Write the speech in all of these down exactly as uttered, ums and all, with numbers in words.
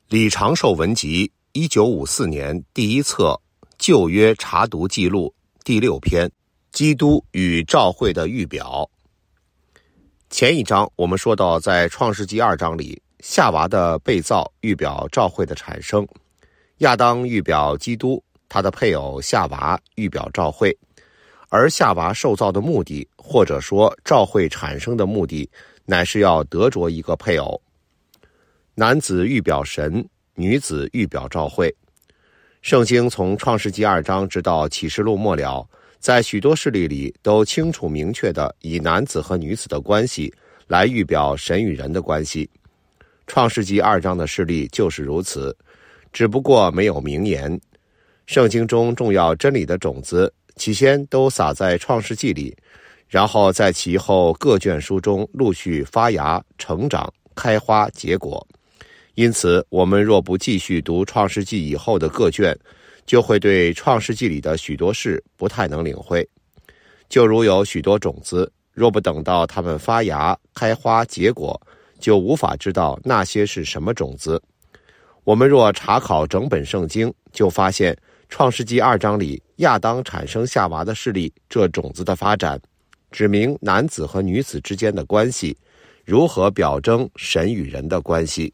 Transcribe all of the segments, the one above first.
李长寿文集一九五四年第一册旧约查读记录第六篇，基督与召会的预表。前一章我们说到，在创世纪二章里，夏娃的被造预表召会的产生，亚当预表基督，他的配偶夏娃预表召会，而夏娃受造的目的，或者说召会产生的目的，乃是要得着一个配偶。男子预表神，女子预表召会。圣经从创世纪二章直到启示录末了，在许多事例里都清楚明确地以男子和女子的关系来预表神与人的关系。创世纪二章的事例就是如此，只不过没有明言。圣经中重要真理的种子起先都撒在创世纪里，然后在其后各卷书中陆续发芽、成长、开花、结果。因此，我们若不继续读创世纪以后的各卷，就会对创世纪里的许多事不太能领会。就如有许多种子，若不等到它们发芽、开花、结果，就无法知道那些是什么种子。我们若查考整本圣经，就发现创世纪二章里亚当产生夏娃的事例，这种子的发展，指明男子和女子之间的关系，如何表征神与人的关系。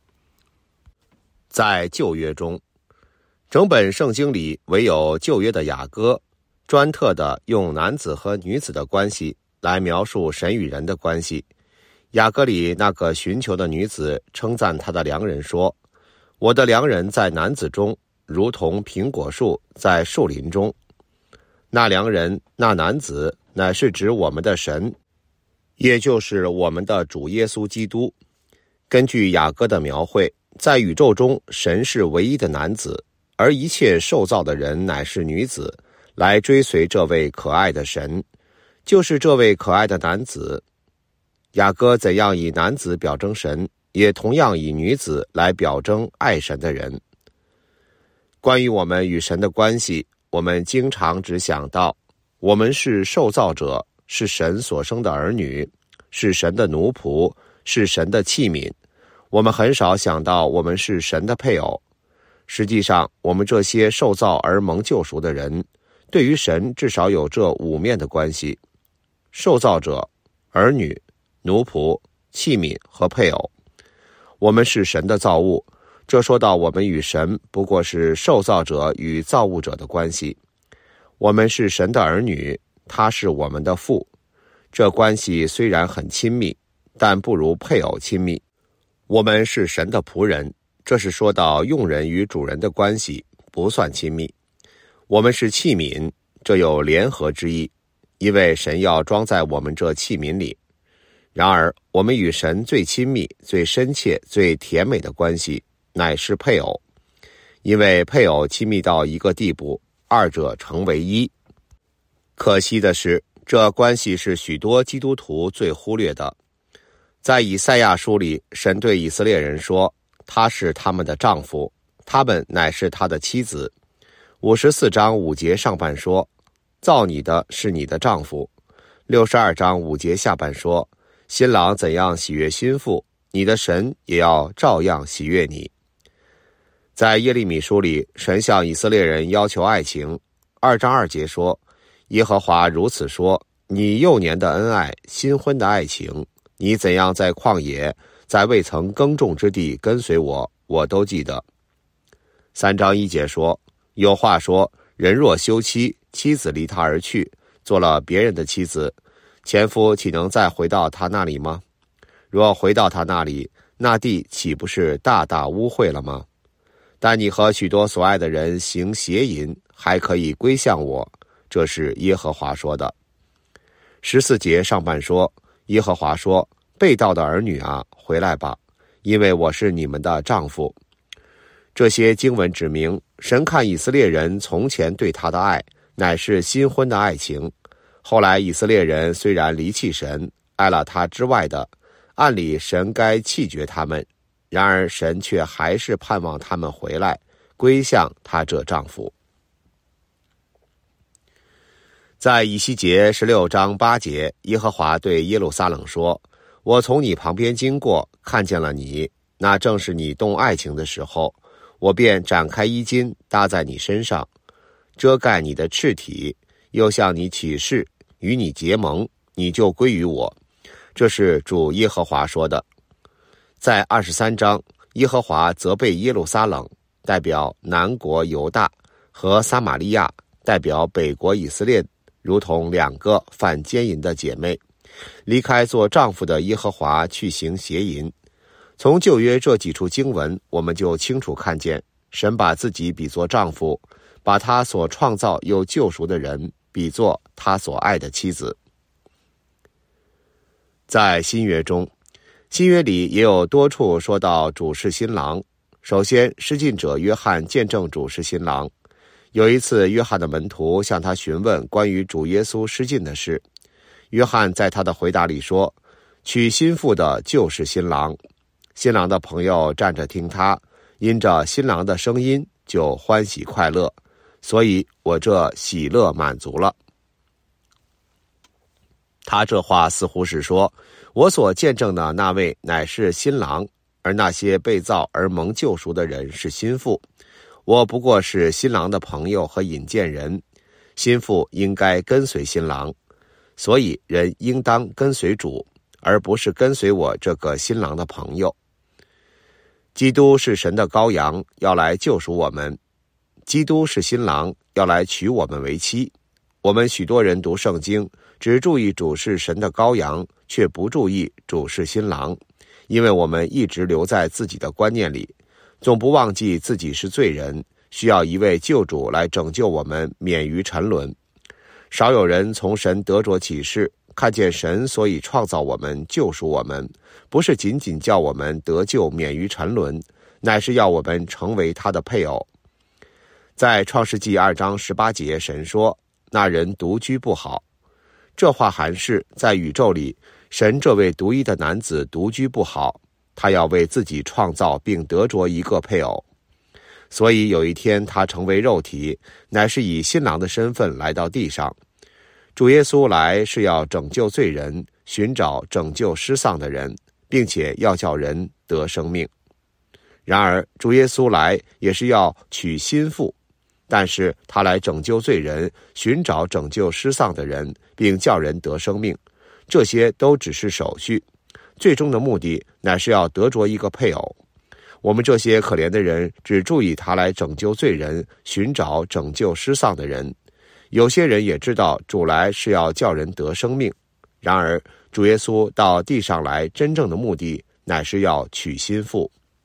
在旧约中，整本圣经里唯有旧约的雅歌专特地用男子和女子的关系来描述神与人的关系。雅歌里那个寻求的女子称赞她的良人说，我的良人在男子中，如同苹果树在树林中。那良人，那男子，乃是指我们的神，也就是我们的主耶稣基督。根据雅歌的描绘，在宇宙中，神是唯一的男子，而一切受造的人乃是女子，来追随这位可爱的神，就是这位可爱的男子。雅歌怎样以男子表征神，也同样以女子来表征爱神的人。关于我们与神的关系，我们经常只想到，我们是受造者，是神所生的儿女，是神的奴仆，是神的器皿。我们很少想到我们是神的配偶。实际上，我们这些受造而蒙救赎的人，对于神至少有这五面的关系：受造者、儿女、奴仆、器皿和配偶。我们是神的造物，这说到我们与神不过是受造者与造物者的关系。我们是神的儿女，他是我们的父。这关系虽然很亲密，但不如配偶亲密。我们是神的仆人，这是说到用人与主人的关系，不算亲密。我们是器皿，这有联合之意，因为神要装在我们这器皿里。然而，我们与神最亲密、最深切、最甜美的关系，乃是配偶。因为配偶亲密到一个地步，二者成为一。可惜的是，这关系是许多基督徒最忽略的。在以赛亚书里，神对以色列人说，他是他们的丈夫，他们乃是他的妻子。五十四章五节上半说，造你的是你的丈夫。六十二章五节下半说，新郎怎样喜悦新妇，你的神也要照样喜悦你。在耶利米书里，神向以色列人要求爱情。二章二节说，耶和华如此说，你幼年的恩爱，新婚的爱情，你怎样在旷野，在未曾耕种之地跟随我，我都记得。三章一节说，有话说，人若休妻，妻子离他而去，做了别人的妻子，前夫岂能再回到他那里吗？若回到他那里，那地岂不是大大污秽了吗？但你和许多所爱的人行邪淫，还可以归向我，这是耶和华说的。十四节上半说，耶和华说，被盗的儿女啊，回来吧，因为我是你们的丈夫。这些经文指明，神看以色列人从前对他的爱，乃是新婚的爱情。后来以色列人虽然离弃神，爱了他之外的，按理神该弃绝他们，然而神却还是盼望他们回来，归向他这丈夫。在以西结十六章八节，耶和华对耶路撒冷说，我从你旁边经过，看见了你， 那正是你动爱情的时候，我便展开衣襟搭在你身上，遮盖你的赤体，又向你起誓，与你结盟，你就归于我。这是主耶和华说的。在二十三章，耶和华责备耶路撒冷，代表南国犹大，和撒玛利亚，代表北国以色列，如同两个犯奸淫的姐妹，离开做丈夫的耶和华去行邪淫。从旧约这几处经文，我们就清楚看见，神把自己比作丈夫，把他所创造又救赎的人比作他所爱的妻子。在新约中，新约里也有多处说到主是新郎。首先，施浸者约翰见证主是新郎。有一次，约翰的门徒向他询问关于主耶稣施浸的事，约翰在他的回答里说，娶新妇的就是新郎。新郎的朋友站着听他，因着新郎的声音就欢喜快乐，所以我这喜乐满足了。他这话似乎是说，我所见证的那位乃是新郎，而那些被造而蒙救赎的人是新妇，我不过是新郎的朋友和引荐人，新妇应该跟随新郎，所以人应当跟随主，而不是跟随我这个新郎的朋友。基督是神的羔羊，要来救赎我们；基督是新郎，要来娶我们为妻。我们许多人读圣经，只注意主是神的羔羊，却不注意主是新郎，因为我们一直留在自己的观念里，总不忘记自己是罪人，需要一位救主来拯救我们免于沉沦。少有人从神得着启示，看见神所以创造我们，救赎我们，不是仅仅叫我们得救免于沉沦，乃是要我们成为他的配偶。在创世纪二章十八节，神说，那人独居不好。这话含示在宇宙里，神这位独一的男子独居不好，他要为自己创造并得着一个配偶。所以有一天他成为肉体，乃是以新郎的身份来到地上。主耶稣来是要拯救罪人，寻找拯救失丧的人，并且要叫人得生命。然而主耶稣来也是要娶新妇，但是他来拯救罪人，寻找拯救失丧的人，并叫人得生命，这些都只是手续，最终的目的乃是要得着一个配偶。我们这些可怜的人只注意他来拯救罪人，寻找拯救失丧的人。有些人也知道主来是要叫人得生命，然而主耶稣到地上来真正的目的乃是要娶新妇。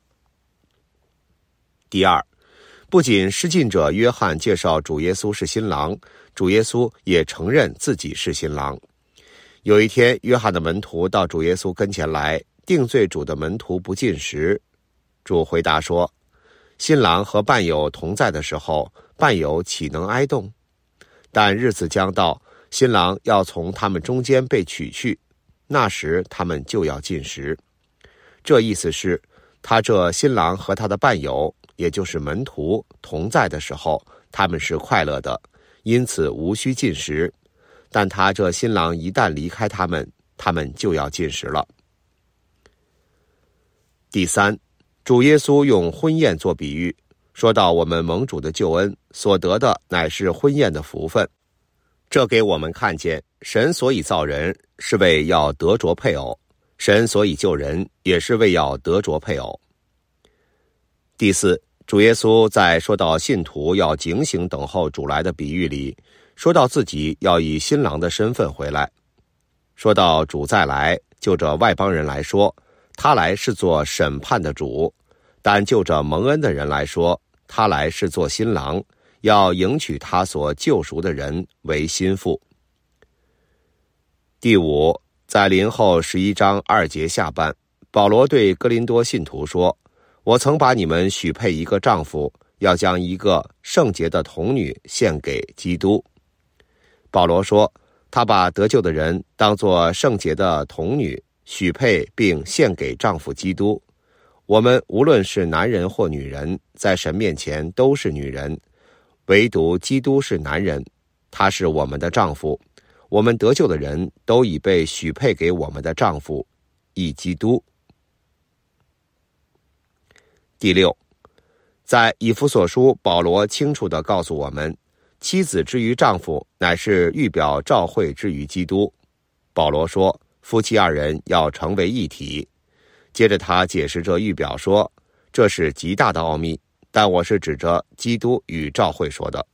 第二，不仅施浸者约翰介绍主耶稣是新郎，主耶稣也承认自己是新郎。有一天，约翰的门徒到主耶稣跟前来，定罪主的门徒不进食。主回答说，新郎和伴友同在的时候，伴友岂能哀动？但日子将到，新郎要从他们中间被取去，那时他们就要进食。这意思是，他这新郎和他的伴友，也就是门徒同在的时候，他们是快乐的，因此无需进食。但他这新郎一旦离开他们，他们就要进食了。第三，主耶稣用婚宴做比喻，说到我们蒙主的救恩，所得的乃是婚宴的福分。这给我们看见，神所以造人，是为要得着配偶；神所以救人，也是为要得着配偶。第四，主耶稣在说到信徒要警醒等候主来的比喻里，说到自己要以新郎的身份回来。说到主再来，就着外邦人来说，他来是做审判的主；但就着蒙恩的人来说，他来是做新郎，要迎娶他所救赎的人为新妇。第五，在林后十一章二节下半，保罗对哥林多信徒说，我曾把你们许配一个丈夫，要将一个圣洁的童女献给基督。保罗说，他把得救的人当作圣洁的童女，许配并献给丈夫基督。我们无论是男人或女人，在神面前都是女人，唯独基督是男人，他是我们的丈夫。我们得救的人都已被许配给我们的丈夫，亦基督。 第六，在以弗所书，保罗清楚地告诉我们，妻子之于丈夫，乃是预表召会之于基督。保罗说，夫妻二人要成为一体。接着他解释这预表说，这是极大的奥秘，但我是指着基督与召会说的。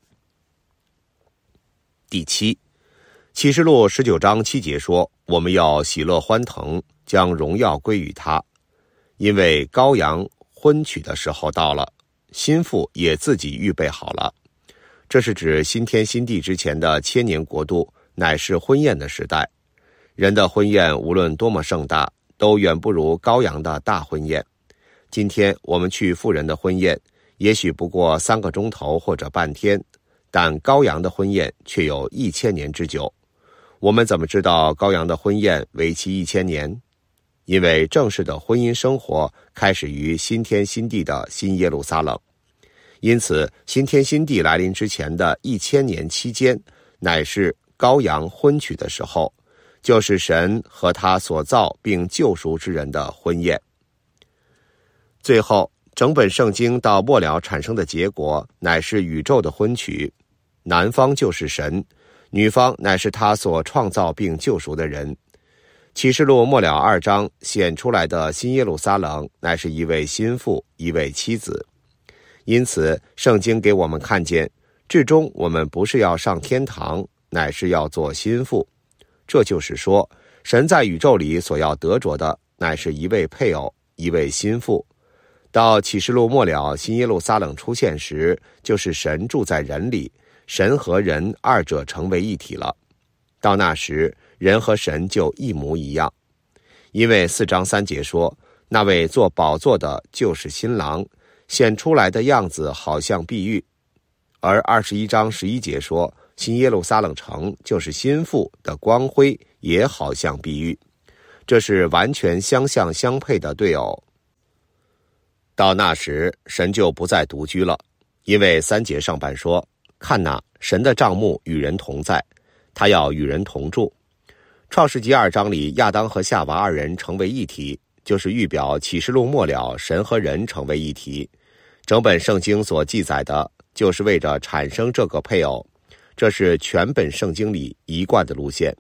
第七，启示录十九章七节说，我们要喜乐欢腾，将荣耀归于他，因为羔羊婚娶的时候到了，新妇也自己预备好了。这是指新天新地之前的千年国度，乃是婚宴的时代。人的婚宴无论多么盛大，都远不如羔羊的大婚宴。今天我们去富人的婚宴，也许不过三个钟头或者半天，但羔羊的婚宴却有一千年之久。我们怎么知道羔羊的婚宴为期一千年？因为正式的婚姻生活开始于新天新地的新耶路撒冷。因此，新天新地来临之前的一千年期间，乃是羔羊婚娶的时候，就是神和他所造并救赎之人的婚宴。最后，整本圣经到末了产生的结果，乃是宇宙的婚娶。男方就是神，女方乃是他所创造并救赎的人。启示录末了二章显出来的新耶路撒冷，乃是一位心腹，一位妻子。因此，圣经给我们看见，至终我们不是要上天堂，乃是要做心腹。这就是说，神在宇宙里所要得着的，乃是一位配偶，一位心腹。到启示录末了新耶路撒冷出现时，就是神住在人里，神和人二者成为一体了。到那时，人和神就一模一样。因为四章三节说，那位坐宝座的就是新郎，显出来的样子好像碧玉。而二十一章十一节说，新耶路撒冷城就是新妇的光辉，也好像碧玉。这是完全相像相配的对偶。到那时，神就不再独居了，因为三节上半说，看哪，神的帐幕与人同在，他要与人同住。创世纪二章里，亚当和夏娃二人成为一体，就是预表启示录末了神和人成为一体。整本圣经所记载的，就是为着产生这个配偶，这是全本圣经里一贯的路线。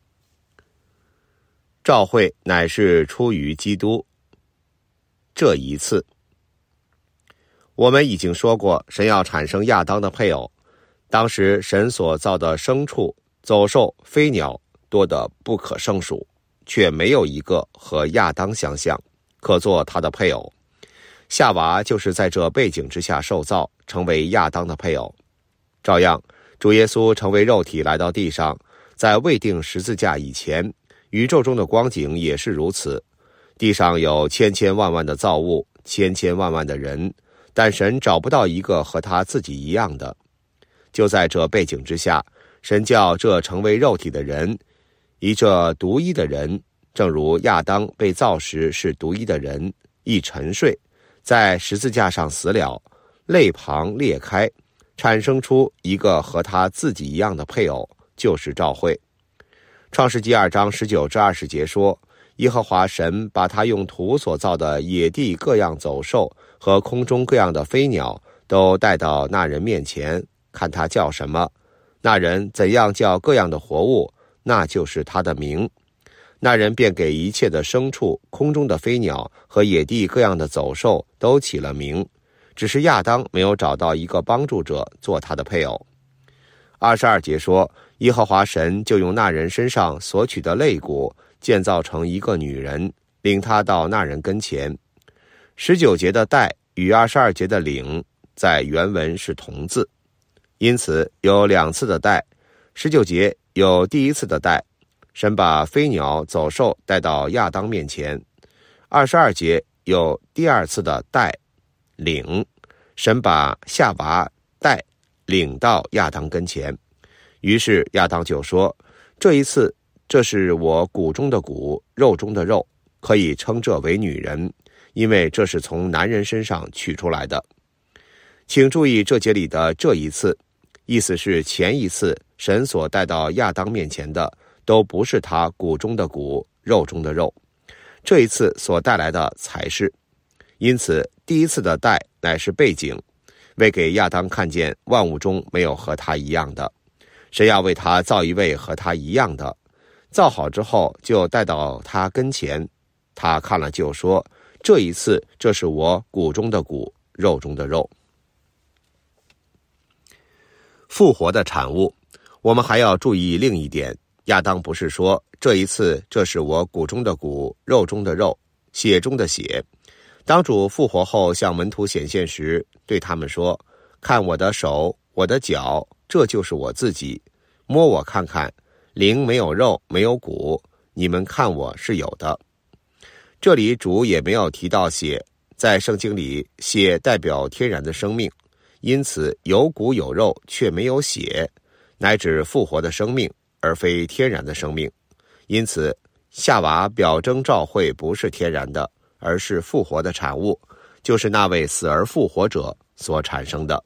召会乃是出于基督。这一次，我们已经说过，神要产生亚当的配偶。当时神所造的牲畜、走兽、飞鸟多得不可胜数，却没有一个和亚当相像，可做他的配偶。夏娃就是在这背景之下受造，成为亚当的配偶。照样，主耶稣成为肉体来到地上，在未定十字架以前，宇宙中的光景也是如此。地上有千千万万的造物，千千万万的人，但神找不到一个和他自己一样的。就在这背景之下，神叫这成为肉体的人，以这独一的人，正如亚当被造时是独一的人，一沉睡，在十字架上死了，肋旁裂开，产生出一个和他自己一样的配偶，就是召会。创世纪二章十九至二十节说，耶和华神把他用土所造的野地各样走兽和空中各样的飞鸟都带到那人面前，看他叫什么，那人怎样叫各样的活物，那就是他的名。那人便给一切的牲畜、空中的飞鸟和野地各样的走兽都起了名，只是亚当没有找到一个帮助者做他的配偶。二十二节说，耶和华神就用那人身上所取的肋骨建造成一个女人，领他到那人跟前。十九节的带与二十二节的领在原文是同字，因此有两次的带。十九节有第一次的带，神把飞鸟走兽带到亚当面前。二十二节有第二次的带领，神把夏娃带领到亚当跟前。于是亚当就说，这一次这是我骨中的骨，肉中的肉，可以称这为女人，因为这是从男人身上取出来的。请注意这节里的这一次，意思是前一次神所带到亚当面前的都不是他骨中的骨，肉中的肉，这一次所带来的才是。 因此第一次的带乃是背景，为给亚当看见万物中没有和他一样的，神要为他造一位和他一样的，造好之后就带到他跟前，他看了就说，这一次这是我骨中的骨，肉中的肉。复活的产物，我们还要注意另一点，亚当不是说这一次这是我骨中的骨，肉中的肉，血中的血。当主复活后向门徒显现时，对他们说，看我的手，我的脚，这就是我自己，摸我看看，灵没有肉，没有骨，你们看我是有的。这里主也没有提到血，在圣经里血代表天然的生命，因此有骨有肉却没有血，乃指复活的生命，而非天然的生命。因此夏娃表征召会不是天然的，而是复活的产物，就是那位死而复活者所产生的。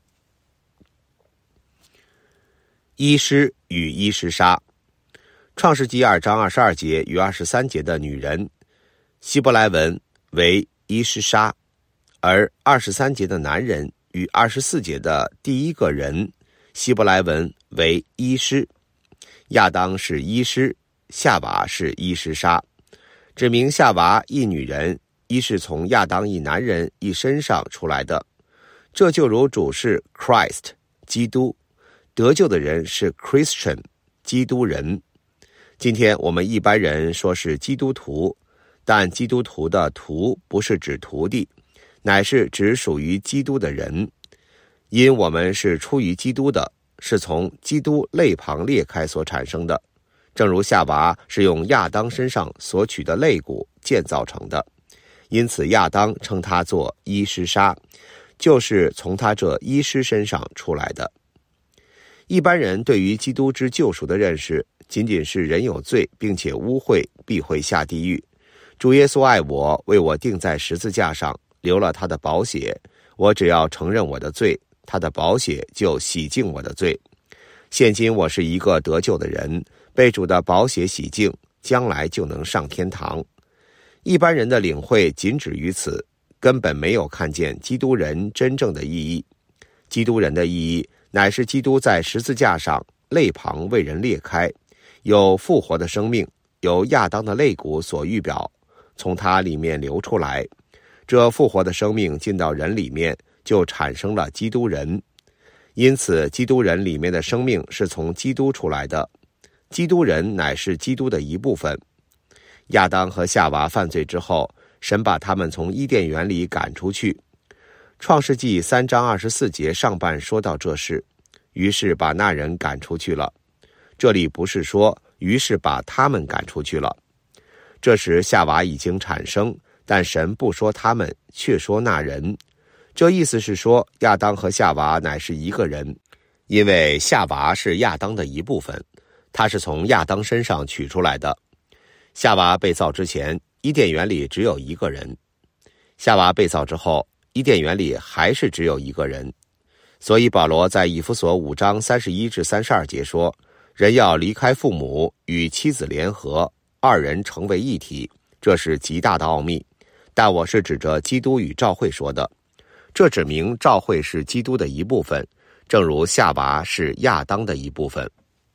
伊施与伊施莎，创世纪二章二十二节与二十三节的女人，希伯来文为伊施莎，而二十三节的男人与二十四节的第一个人，希伯来文为伊施。亚当是伊施，夏娃是伊施莎，指明夏娃一女人，伊是从亚当一男人一身上出来的。这就如主是 Christ 基督，得救的人是 Christian 基督人。今天我们一般人说是基督徒，但基督徒的徒不是指徒弟，乃是指属于基督的人。因我们是出于基督的，是从基督肋旁裂开所产生的，正如夏娃是用亚当身上所取的肋骨建造成的，因此亚当称他做伊施莎，就是从他这伊施身上出来的。一般人对于基督之救赎的认识，仅仅是人有罪并且污秽，必会下地狱。主耶稣爱我，为我钉在十字架上，流了他的宝血，我只要承认我的罪，他的宝血就洗净我的罪。现今我是一个得救的人，被主的宝血洗净，将来就能上天堂。一般人的领会仅止于此，根本没有看见基督人真正的意义。基督人的意义乃是基督在十字架上肋旁为人裂开，有复活的生命，由亚当的肋骨所预表，从他里面流出来。这复活的生命进到人里面，就产生了基督人。因此基督人里面的生命是从基督出来的，基督人乃是基督的一部分。亚当和夏娃犯罪之后，神把他们从伊甸园里赶出去。创世纪三章二十四节上半说到这事，于是把那人赶出去了。这里不是说于是把他们赶出去了，这时夏娃已经产生，但神不说他们，却说那人。这意思是说亚当和夏娃乃是一个人，因为夏娃是亚当的一部分，他是从亚当身上取出来的。夏娃被造之前，伊甸园里只有一个人；夏娃被造之后，伊甸园里还是只有一个人。所以保罗在以弗所五章三十一至三十二节说，人要离开父母，与妻子联合，二人成为一体，这是极大的奥秘。但我是指着基督与教会说的，这指明教会是基督的一部分，正如夏娃是亚当的一部分。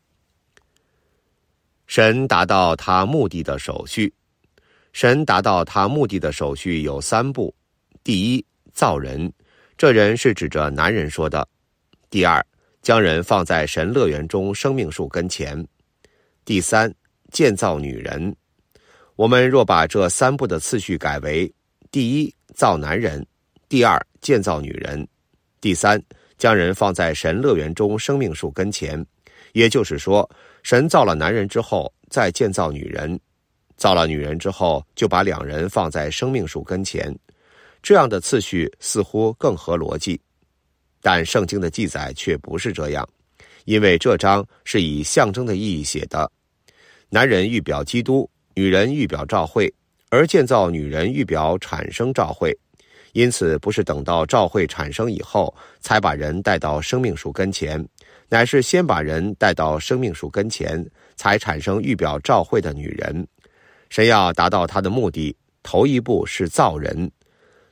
神达到他目的的手续，神达到他目的的手续有三步：第一，造人，这人是指着男人说的；第二，将人放在神乐园中生命树跟前；第三，建造女人。我们若把这三步的次序改为：第一，造男人；第二，建造女人；第三，将人放在神乐园中生命树跟前。也就是说，神造了男人之后，再建造女人；造了女人之后，就把两人放在生命树跟前。这样的次序似乎更合逻辑，但圣经的记载却不是这样，因为这章是以象征的意义写的。男人预表基督，女人预表召会，而建造女人预表产生召会。因此不是等到召会产生以后才把人带到生命树跟前，乃是先把人带到生命树跟前，才产生预表召会的女人。神要达到他的目的，头一步是造人，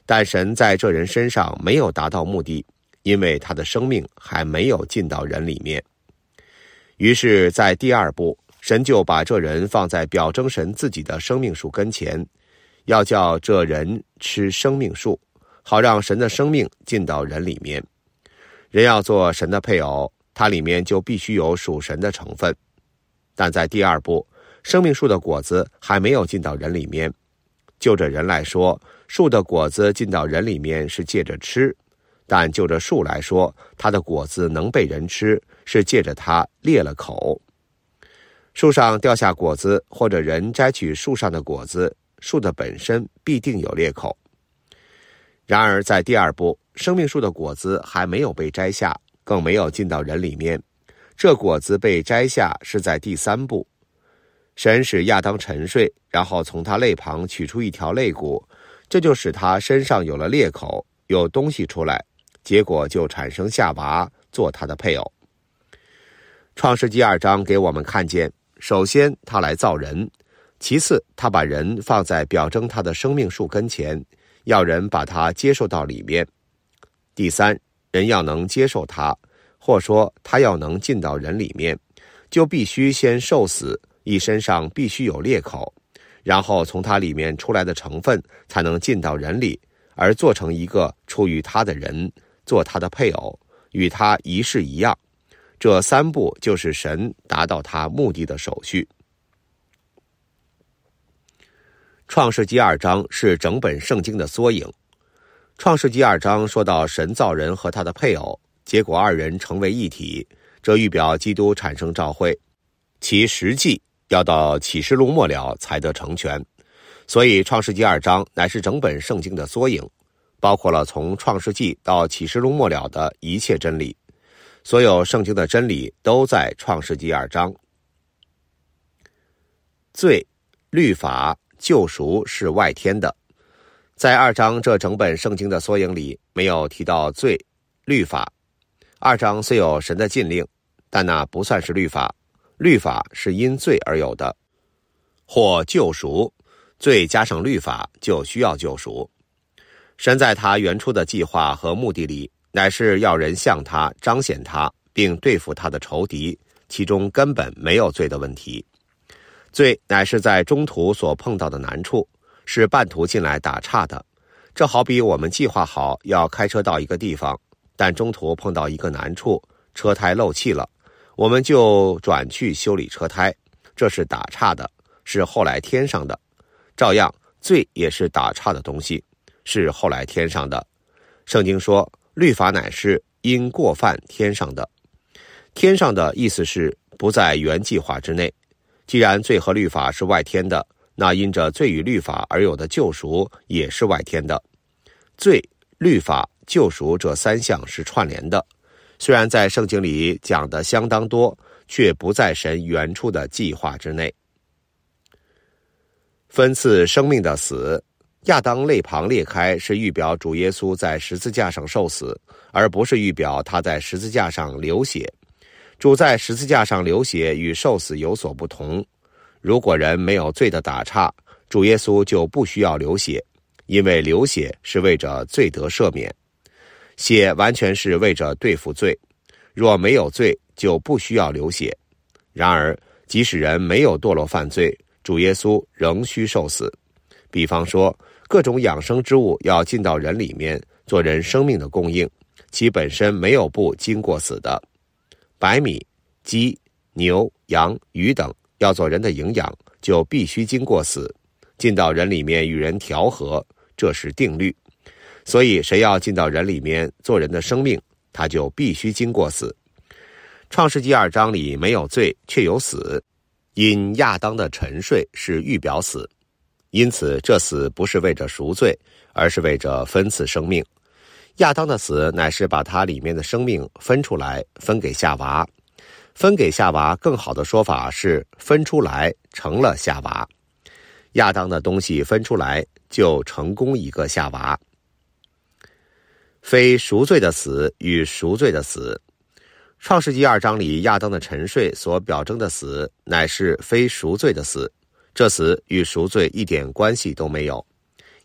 但神在这人身上没有达到目的，因为他的生命还没有进到人里面。于是在第二步，神就把这人放在表征神自己的生命树跟前，要叫这人吃生命树，好让神的生命进到人里面。人要做神的配偶，它里面就必须有属神的成分。但在第二步，生命树的果子还没有进到人里面。就着人来说，树的果子进到人里面是借着吃，但就着树来说，它的果子能被人吃，是借着它裂了口。树上掉下果子，或者人摘取树上的果子，树的本身必定有裂口。然而在第二步，生命树的果子还没有被摘下，更没有进到人里面。这果子被摘下是在第三步。神使亚当沉睡，然后从他肋旁取出一条肋骨，这就使他身上有了裂口，有东西出来，结果就产生夏娃做他的配偶。创世纪二章给我们看见，首先他来造人，其次他把人放在表征他的生命树跟前，要人把他接受到里面。第三，人要能接受他，或说他要能进到人里面，就必须先受死，一身上必须有裂口，然后从他里面出来的成分才能进到人里，而做成一个出于他的人，做他的配偶，与他一式一样。这三步就是神达到他目的的手续。创世纪二章是整本圣经的缩影。创世纪二章说到神造人和他的配偶，结果二人成为一体，这预表基督产生召会，其实际要到启示录末了才得成全。所以创世纪二章乃是整本圣经的缩影，包括了从创世纪到启示录末了的一切真理。所有圣经的真理都在创世纪二章。罪、律法、救赎是外天的，在二章这整本圣经的缩影里没有提到罪、律法。二章虽有神的禁令，但那不算是律法，律法是因罪而有的。或救赎，罪加上律法就需要救赎。神在他原初的计划和目的里，乃是要人向他彰显他，并对付他的仇敌，其中根本没有罪的问题。罪乃是在中途所碰到的难处，是半途进来打岔的。这好比我们计划好要开车到一个地方，但中途碰到一个难处，车胎漏气了，我们就转去修理车胎，这是打岔的，是后来添上的。照样，罪也是打岔的东西，是后来添上的。圣经说，律法乃是因过犯添上的。添上的意思是不在原计划之内。既然罪和律法是外添的，那因着罪与律法而有的救赎也是外添的。罪、律法、救赎这三项是串联的，虽然在圣经里讲的相当多，却不在神原初的计划之内。分赐生命的死，亚当肋旁裂开是预表主耶稣在十字架上受死，而不是预表他在十字架上流血。主在十字架上流血与受死有所不同。如果人没有罪的打岔，主耶稣就不需要流血，因为流血是为着罪得赦免，血完全是为着对付罪。若没有罪，就不需要流血。然而，即使人没有堕落犯罪，主耶稣仍需受死。比方说，各种养生之物要进到人里面，做人生命的供应，其本身没有不经过死的。白米、鸡、牛、羊、鱼等要做人的营养，就必须经过死，进到人里面与人调和，这是定律。所以谁要进到人里面做人的生命，他就必须经过死。创世纪二章里没有罪，却有死，因亚当的沉睡是预表死，因此这死不是为着赎罪，而是为着分赐生命。亚当的死乃是把他里面的生命分出来，分给夏娃。分给夏娃更好的说法是分出来成了夏娃。亚当的东西分出来，就成功一个夏娃。非赎罪的死与赎罪的死，创世纪二章里亚当的沉睡所表征的死，乃是非赎罪的死，这死与赎罪一点关系都没有。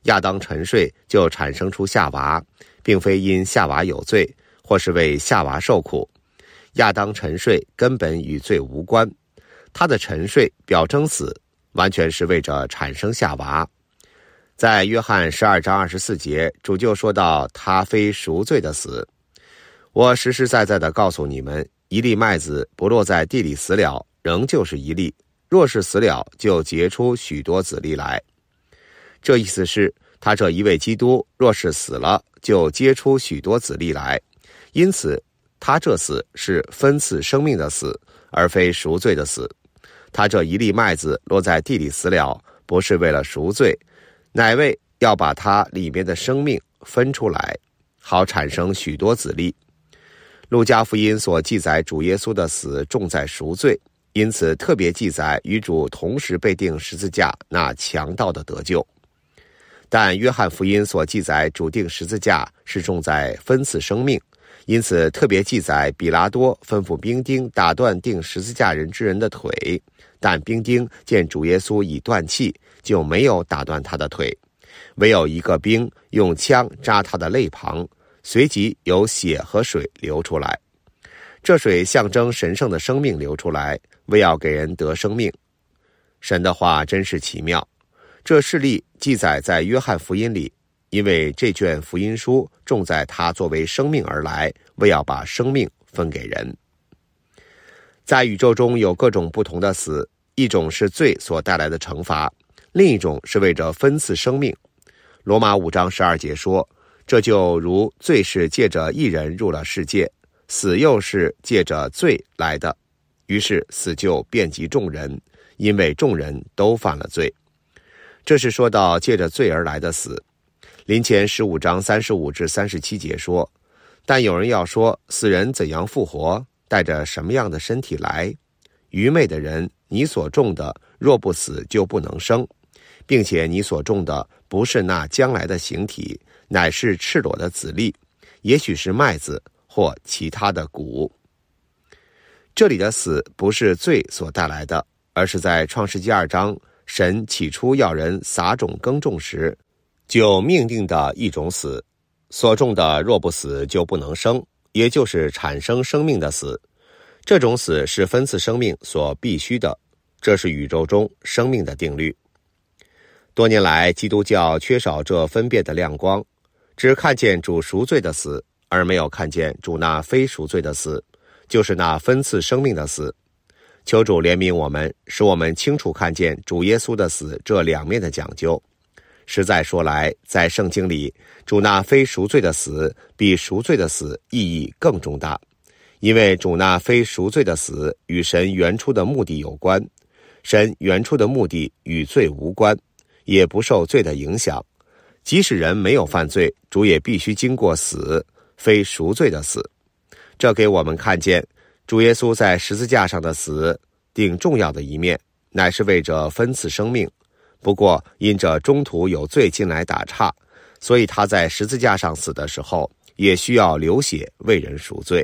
亚当沉睡就产生出夏娃，并非因夏娃有罪，或是为夏娃受苦。亚当沉睡根本与罪无关，他的沉睡表征死，完全是为着产生夏娃。在约翰十二章二十四节，主就说到他非赎罪的死。我实实在在地告诉你们，一粒麦子不落在地里死了，仍旧是一粒；若是死了，就结出许多子粒来。这意思是，他这一位基督若是死了，就结出许多子粒来。因此，他这死是分赐生命的死，而非赎罪的死。他这一粒麦子落在地里死了，不是为了赎罪，乃为要把它里面的生命分出来，好产生许多子粒。路加福音所记载主耶稣的死重在赎罪，因此特别记载与主同时被钉十字架那强盗的得救。但约翰福音所记载主钉十字架是重在分赐生命，因此特别记载比拉多吩咐兵丁打断钉十字架人之人的腿，但兵丁见主耶稣已断气，就没有打断他的腿，唯有一个兵用枪扎他的肋旁，随即有血和水流出来。这水象征神圣的生命流出来，为要给人得生命。神的话真是奇妙。这事例记载在约翰福音里，因为这卷福音书重在他作为生命而来，为要把生命分给人。在宇宙中有各种不同的死，一种是罪所带来的惩罚，另一种是为着分赐生命。罗马五章十二节说，这就如罪是借着一人入了世界，死又是借着罪来的，于是死就遍及众人，因为众人都犯了罪。这是说到借着罪而来的死。林前十五章三十五至三十七节说，但有人要说，死人怎样复活，带着什么样的身体来？愚昧的人，你所种的若不死就不能生，并且你所种的不是那将来的形体，乃是赤裸的籽粒，也许是麦子或其他的谷。这里的死不是罪所带来的，而是在创世纪二章神起初要人撒种耕种时就命定的一种死，所种的若不死就不能生，也就是产生生命的死。这种死是分赐生命所必须的，这是宇宙中生命的定律。多年来，基督教缺少这分辨的亮光，只看见主赎罪的死，而没有看见主那非赎罪的死，就是那分赐生命的死。求主怜悯我们，使我们清楚看见主耶稣的死这两面的讲究。实在说来，在圣经里，主那非赎罪的死比赎罪的死意义更重大，因为主那非赎罪的死与神原初的目的有关，神原初的目的与罪无关，也不受罪的影响。即使人没有犯罪，主也必须经过死，非赎罪的死。这给我们看见主耶稣在十字架上的死顶重要的一面，乃是为着分赐生命。不过因着中途有罪进来打岔，所以他在十字架上死的时候也需要流血为人赎罪。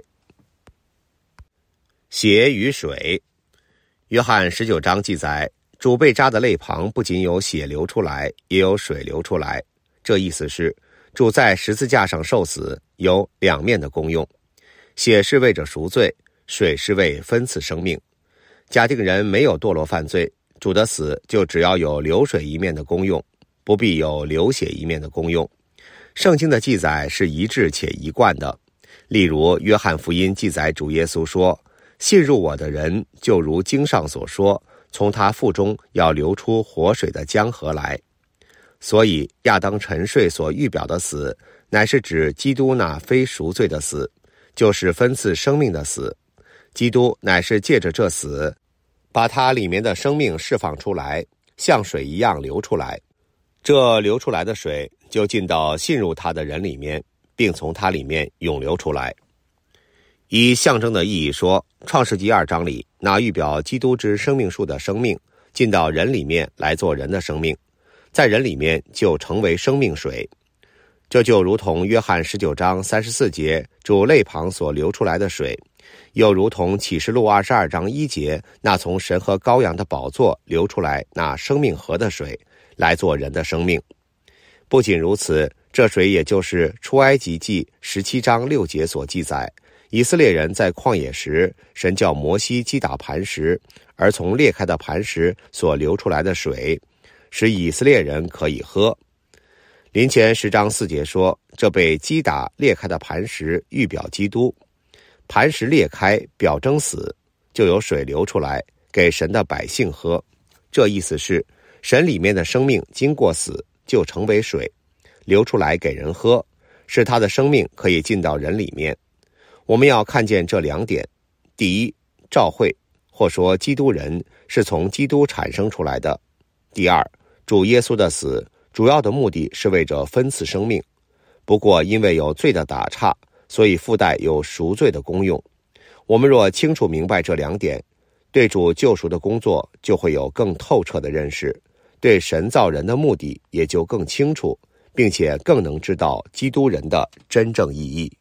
血与水。约翰十九章记载，主被扎的肋旁不仅有血流出来，也有水流出来。这意思是主在十字架上受死有两面的功用，血是为着赎罪，水是为分赐生命。假定人没有堕落犯罪，主的死就只要有流水一面的功用，不必有流血一面的功用。圣经的记载是一致且一贯的。例如约翰福音记载主耶稣说，信入我的人就如经上所说，从他腹中要流出活水的江河来。所以亚当沉睡所预表的死，乃是指基督那非赎罪的死，就是分赐生命的死。基督乃是借着这死，把它里面的生命释放出来，像水一样流出来。这流出来的水就进到信入他的人里面，并从他里面涌流出来。以象征的意义说，创世纪二章里那预表基督之生命树的生命进到人里面来做人的生命，在人里面就成为生命水。这就如同约翰十九章三十四节主肋旁所流出来的水，又如同启示录二十二章一节那从神和羔羊的宝座流出来那生命河的水，来做人的生命。 不仅如此，这水也就是出埃及记十七章六节所记载，以色列人在旷野时，神叫摩西击打磐石，而从裂开的磐石所流出来的水，使以色列人可以喝。林前十章四节说，这被击打裂开的磐石预表基督，磐石裂开表征死，就有水流出来给神的百姓喝。这意思是，神里面的生命经过死就成为水，流出来给人喝，使他的生命可以进到人里面。我们要看见这两点：第一，召会或说基督人是从基督产生出来的；第二，主耶稣的死主要的目的是为着分赐生命，不过因为有罪的打岔，所以附带有赎罪的功用。我们若清楚明白这两点，对主救赎的工作就会有更透彻的认识，对神造人的目的也就更清楚，并且更能知道基督人的真正意义。